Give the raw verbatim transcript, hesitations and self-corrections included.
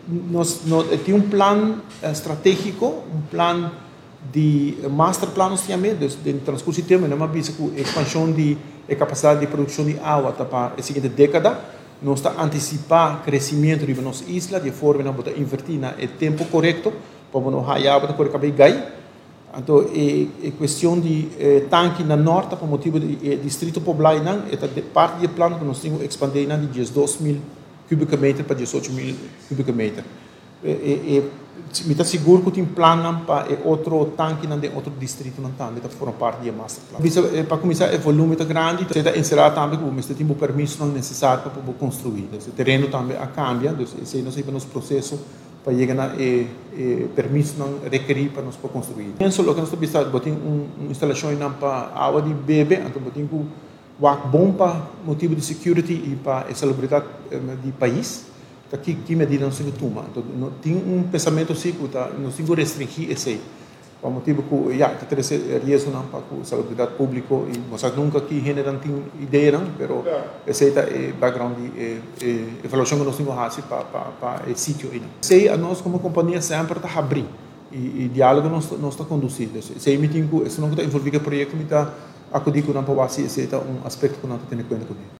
nós, nós tem um plano estratégico, um plano de master planos também, no transcurso do tempo, nós vimos que a expansão de a capacidade de produção de água para a seguinte década, nós está antecipar crescimento de nossa isla de forma que nós invertir no tempo correto para nós ganhar para correr cabelo gai. Então, é questão de eh, tanque na norte por motivo do eh, distrito poblado não é parte do plano que nós temos expandir de doze mil cubic metros para dezoito mil cubic metros. E, e, me está seguro que tem plano para outro tanque de outro distrito não também está formando parte do master plan. Para começar, o volume está grande, você está encerrado também porque você tem o permisso não necessário para construir. O terreno também cambia, então esse não é nosso processo para chegar a e, e, permisso não requerir para nós para construir. Penso que nós temos uma instalação para água de bebê, então temos um bom para motivo de security e para a salubridade do país. Que, que medida não se toma. Então, não, tem um pensamento assim que tá, não se restringir esse aí. Por motivo que, já, que tem risco não para a saúde pública e nós nunca que genera tem ideia não, mas esse aí é background de evaluação que nós temos a fazer para para esse sítio aí. Sei a nós como companhia sempre está abrir e, e diálogo nós nós está conduzindo. Esse aí me tem que, esse não está envolvido no projeto, me está acudir com não para esse é um aspecto que nós temos em conta com ele.